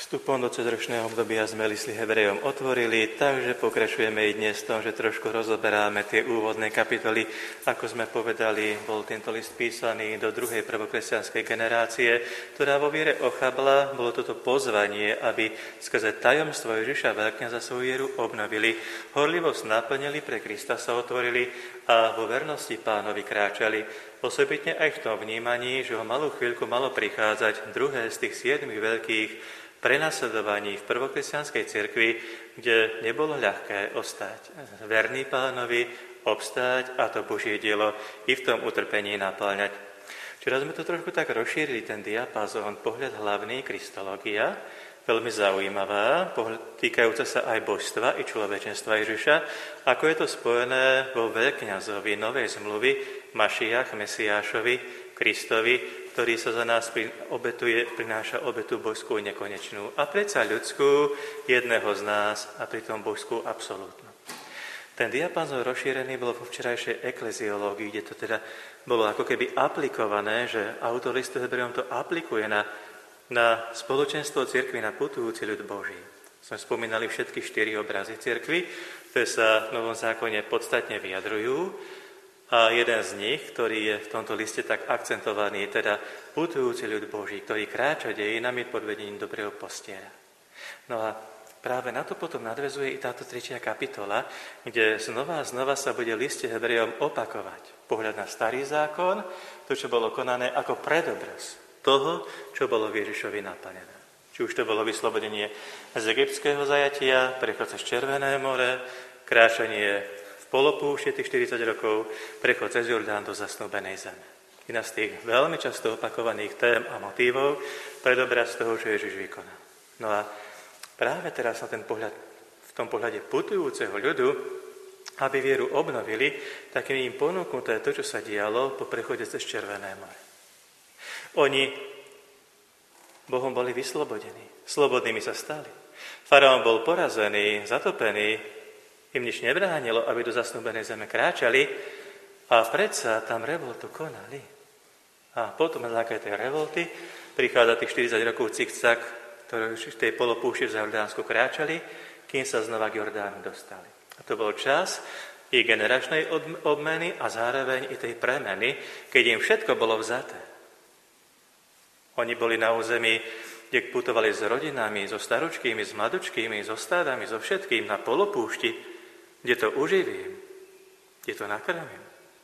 Vstupom do cezročného obdobia sme list Hebrejom otvorili, takže pokračujeme i dnes v tom, že trošku rozoberáme tie úvodné kapitoly. Ako sme povedali, bol tento list písaný do druhej prvokresťanskej generácie, ktorá vo viere ochabla. Bolo toto pozvanie, aby skrze tajomstvo Ježiša veľkňaza svoju vieru obnovili, horlivosť naplnili, pre Krista sa otvorili a vo vernosti Pánovi kráčali. Osobitne aj v tom vnímaní, že o malú chvíľku malo prichádzať druhé z tých 7 veľkých prenasledovaní v prvokresťanskej cirkvi, kde nebolo ľahké ostať verný Pánovi, obstáť a to Božie dielo i v tom utrpení naplňať. Včera sme to trošku tak rozšírili, ten diapazón, pohľad hlavný, kristológia, veľmi zaujímavá, týkajúca sa aj božstva i človečenstva Ježiša, ako je to spojené vo veľkňazovi novej zmluvy, Mašiach, Mesiášovi, Kristovi, ktorý sa za nás prináša obetu božskú nekonečnú a predsa ľudskú, jedného z nás a pritom božskú absolútnu. Ten diapazón rozšírený bol vo včerajšej ekleziológii, kde to teda bolo ako keby aplikované, že autor listu Hebrejom to aplikuje na spoločenstvo cirkvi, na putujúci ľud Boží. Sme spomínali všetky 4 obrazy cirkvi, ktoré sa v Novom zákone podstatne vyjadrujú. A jeden z nich, ktorý je v tomto liste tak akcentovaný, je teda putujúci ľud Boží, ktorý kráča dejinami pod vedením dobrého pastiera. No a práve na to potom nadväzuje i táto 3. kapitola, kde znova a znova sa bude v liste Hebrejom opakovať pohľad na starý zákon, to, čo bolo konané ako predobraz toho, čo bolo v Ježišovi naplnené. Či už to bolo vyslobodenie z egyptského zajatia, prechod cez Červené more, kráčanie polopúšte tých 40 rokov, prechod cez Jordán do zasnúbenej zeme. Jedna z tých veľmi často opakovaných tém a motívov, predobraz toho, čo Ježiš vykonal. No a práve teraz na ten pohľad, v tom pohľade putujúceho ľudu, aby vieru obnovili, tak im ponúknuté to, čo sa dialo po prechode cez Červené more. Oni Bohom boli vyslobodení, slobodnými sa stali. Faraón bol porazený, zatopený, im nič nebránilo, aby do zasnúbenej zeme kráčali a predsa tam revoltu konali. A potom na základe tej revolty prichádza tých 40 rokov cikcak, ktoré v tej polopúšti v Jordánsku kráčali, kým sa znova k Jordánu dostali. A to bol čas i generačnej obmeny a zároveň i tej premeny, keď im všetko bolo vzaté. Oni boli na území, kde putovali s rodinami, so staručkými, s mladučkými, so stádami, so všetkým na polopúšti, kde to uživím, kde to nakrmím,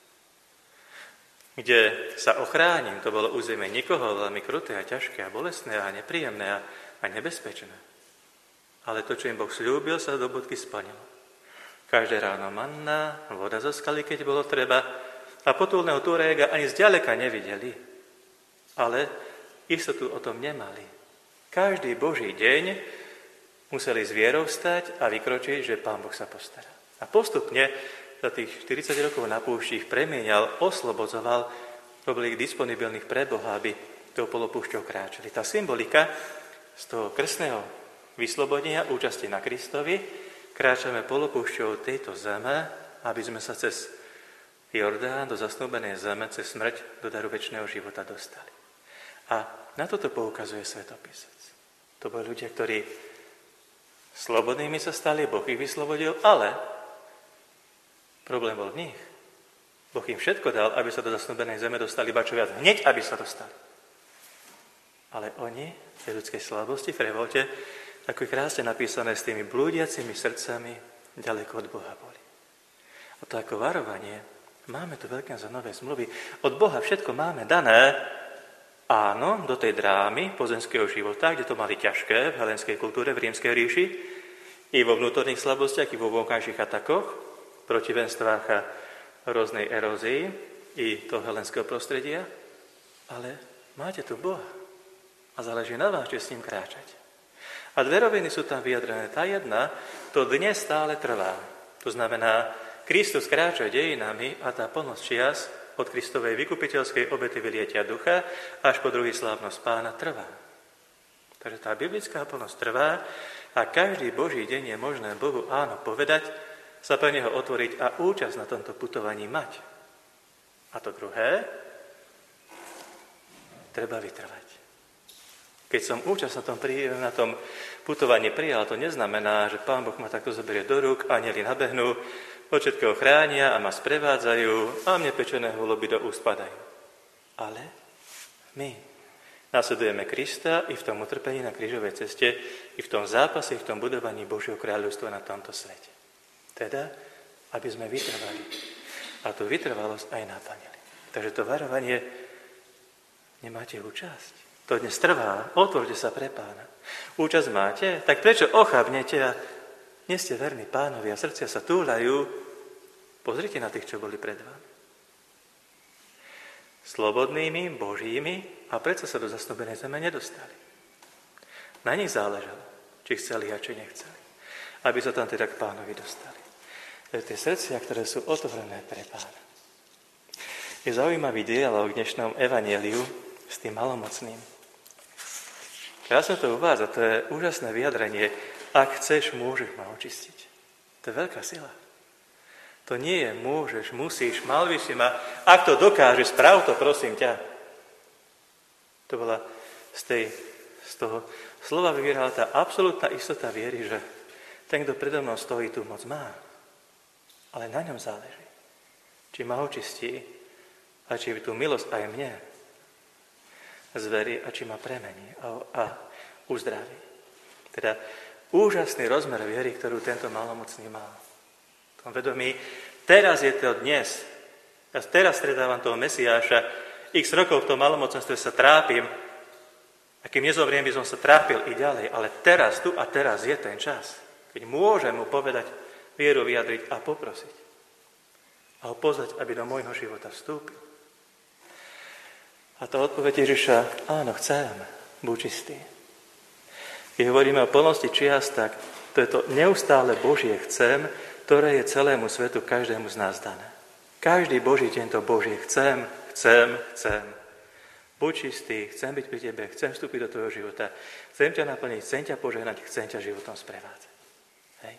kde sa ochránim. To bolo územie nikoho veľmi kruté a ťažké a bolestné a nepríjemné a nebezpečné. Ale to, čo im Boh sľúbil, sa do bodky splnilo. Každé ráno manna, voda zo skaly, keď bolo treba, a potulného turéga ani zďaleka nevideli, ale istotu o tom nemali. Každý Boží deň museli s vierou stať a vykročiť, že Pán Boh sa postará. A postupne za tých 40 rokov na púšti ich premienial, oslobodzoval, robil ich disponibilných pre Boha, aby tou polopúšťou kráčali. Tá symbolika z toho krstného vyslobodenia, účasti na Kristovi, kráčame polopúšťou tejto zeme, aby sme sa cez Jordán do zasnúbenej zeme, cez smrť do daru večného života dostali. A na toto poukazuje Svätopísec. To boli ľudia, ktorí slobodnými sa stali, Boh ich vyslobodil, ale problém bol v nich. Boh im všetko dal, aby sa do zasnúbenej zeme dostali, ba čo viac, hneď, aby sa dostali. Ale oni, v tej ľudskej slabosti, v revolte, ako je krásne napísané, s tými blúdiacimi srdcami ďaleko od Boha boli. A to ako varovanie, máme tu veľkňaza nové zmluvy, od Boha všetko máme dané, áno, do tej drámy pozemského života, kde to mali ťažké v helenskej kultúre, v rímskej ríši, i vo vnútorných slabostiach, i vo vonkajších atakoch, protivenstvách a rôznej erózii i toho helenského prostredia, ale máte tu Boha a záleží na vás, či s ním kráčať. A dve roviny sú tam vyjadrené. Tá jedna, to dnes stále trvá. To znamená, Kristus kráča dejinami a tá plnosť čias od Kristovej vykupiteľskej obety vylietia ducha až po druhý slávnosť Pána trvá. Takže tá biblická plnosť trvá a každý Boží deň je možné Bohu áno povedať, sa pre neho otvoriť a účasť na tomto putovaní mať. A to druhé, treba vytrvať. Keď som účasť na tom putovaní prijal, to neznamená, že Pán Boh ma takto zoberie do rúk, anjeli nabehnú, od všetkého chránia a ma sprevádzajú a mne pečené holuby do úst padajú. Ale my nasledujeme Krista i v tom utrpení na krížovej ceste, i v tom zápase, i v tom budovaní Božieho kráľovstva na tomto svete. Teda, aby sme vytrvali. A tú vytrvalosť aj naplnili. Takže to varovanie, nemáte účasť. To dnes trvá, otvorte sa pre Pána. Účasť máte? Tak prečo ochabnete a nie ste verní Pánovi a srdcia sa túľajú? Pozrite na tých, čo boli pred vami. Slobodnými, Božími a predsa sa do zasnúbenej zeme nedostali. Na nich záležalo, či chceli a či nechceli. Aby sa tam teda k Pánovi dostali. To je tie srdcia, ktoré sú otvorené pre Pána. Je zaujímavý dialog v dnešnom evanjeliu s tým malomocným. Krásne to uvádza, to je úžasné vyjadrenie. Ak chceš, môžeš ma očistiť. To je veľká sila. To nie je môžeš, musíš, mal by si ma. Ak to dokážeš, sprav to, prosím ťa. To bola z toho slova vyvierala tá absolútna istota viery, že ten, kto predo mnou stojí, tú moc má. Ale na ňom záleží. Či ma očistí a či tú milosť aj mne zverí a či ma premení a uzdraví. Teda úžasný rozmer viery, ktorú tento malomocný mal. V tom vedomí, teraz je to dnes. Ja teraz stredávam toho Mesiáša. X rokov v tom malomocenstve sa trápim. A kým nezomriem, by som sa trápil i ďalej. Ale teraz, tu a teraz je ten čas, keď môžem mu povedať, vieru vyjadriť a poprosiť. A ho pozvať, aby do môjho života vstúpil. A tá odpoveď Ježiša, áno, chcem, buď čistý. Keď hovoríme o plnosti čias, tak to je to neustále Božie chcem, ktoré je celému svetu, každému z nás dané. Každý Boží deň to Božie chcem. Buď čistý, chcem byť pri tebe, chcem vstúpiť do tvojho života, chcem ťa naplniť, chcem ťa požehnať, chcem ťa životom sprevádzať. Hej.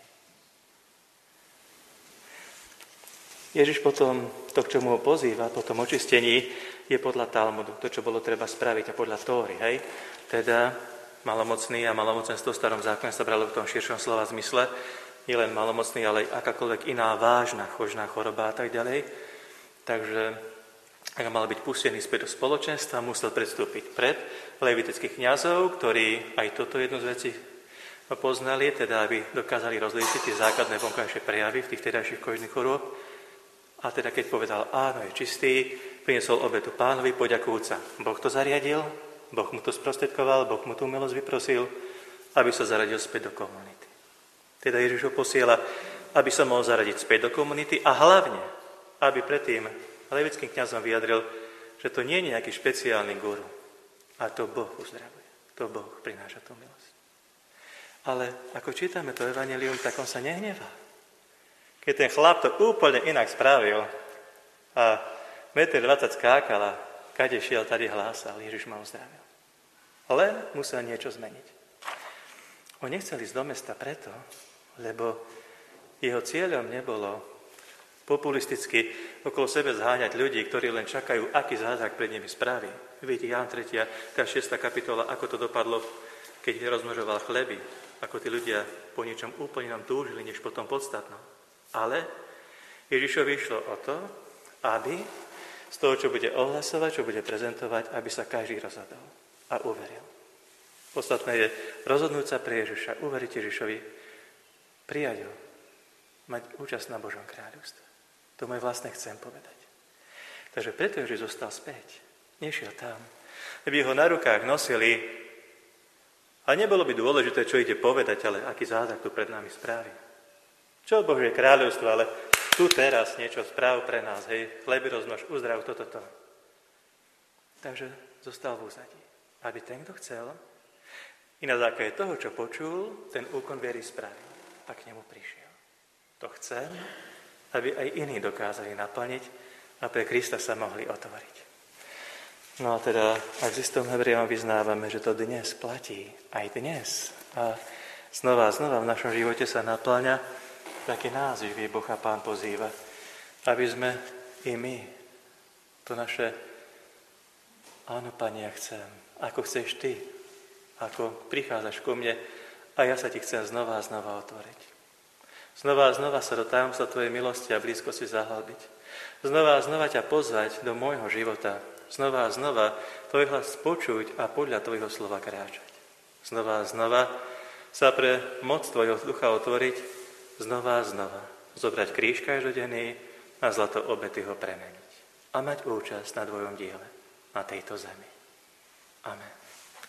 Ježiš potom, to, k čomu ho pozýva, po tom očistení, je podľa Talmudu, to, čo bolo treba spraviť a podľa Tóry, hej. Teda malomocný a malomocenstvo v starom zákone sa bralo v tom širšom slova zmysle, nielen malomocný, ale aj akákoľvek iná vážna chožná choroba a tak ďalej. Takže ak mal byť pustený späť do spoločenstva, musel predstúpiť pred levitických kňazov, ktorí aj toto jednu z vecí poznali, teda aby dokázali rozlíšiť tie základné vonkajšie prejavy v tých tedajších kožných chorôb. A teda keď povedal, áno, je čistý, priniesol obetu Pánovi, poďakujúca. Boh to zariadil, Boh mu to sprostredkoval, Boh mu tú milosť vyprosil, aby sa zaradil späť do komunity. Teda Ježiš ho posiela, aby sa mohol zaradiť späť do komunity a hlavne, aby predtým levickým kňazom vyjadril, že to nie je nejaký špeciálny guru. A to Boh uzdravuje. To Boh prináša tú milosť. Ale ako čítame to evanjelium, tak on sa nehnevá. Keď ten chlap to úplne inak spravil a 1,20 m skákal a kade šiel, tady hlásal, Ježiš ma uzdravil. Len musel niečo zmeniť. On nechcel ísť do mesta preto, lebo jeho cieľom nebolo populisticky okolo sebe zháňať ľudí, ktorí len čakajú, aký zázrak pred nimi spraví. Vidíte, Ján 3., tá 6. kapitola, ako to dopadlo, keď rozmnožoval chleby, ako tí ľudia po niečom úplne nám túžili, než po tom podstatnom. Ale Ježišovi išlo o to, aby z toho, čo bude ohlasovať, čo bude prezentovať, aby sa každý rozhodol a uveril. Podstatné je rozhodnúť sa pre Ježiša, uveriť Ježišovi, prijať ho, mať účasť na Božom kráľovstve. To môj vlastne chcem povedať. Takže preto Ježiš zostal späť. Nešiel tam. By ho na rukách nosili a nebolo by dôležité, čo ide povedať, ale aký zázrak tu pred nami spraví. Čo Božie kráľovstvo, ale tu teraz niečo správ pre nás, hej, chleby rozmnož, uzdrav, toto. Takže zostal v úzadí. Aby ten, kto chcel, i na základe toho, čo počul, ten úkon viery spravil a k nemu prišiel. To chcem, aby aj iní dokázali naplniť a pre Krista sa mohli otvoriť. No a teda, ak s listom Hebrejom vyznávame, že to dnes platí, aj dnes, a znova v našom živote sa naplňa, taký nás živý Boh a Pán pozýva, aby sme i my to naše áno, Pane, ja chcem, ako chceš Ty, ako prichádzaš ku mne a ja sa ti chcem znova a znova otvoriť. Znova a znova sa do tajomstva tvojej milosti a blízkosti zahlbiť. Znova a znova ťa pozvať do môjho života. Znova a znova tvoj hlas počuť a podľa tvojho slova kráčať. Znova a znova sa pre moc tvojho ducha otvoriť. Znova a znova zobrať kríž každodenný a zlato obety ho premeniť. A mať účasť na tvojom diele na tejto zemi. Amen.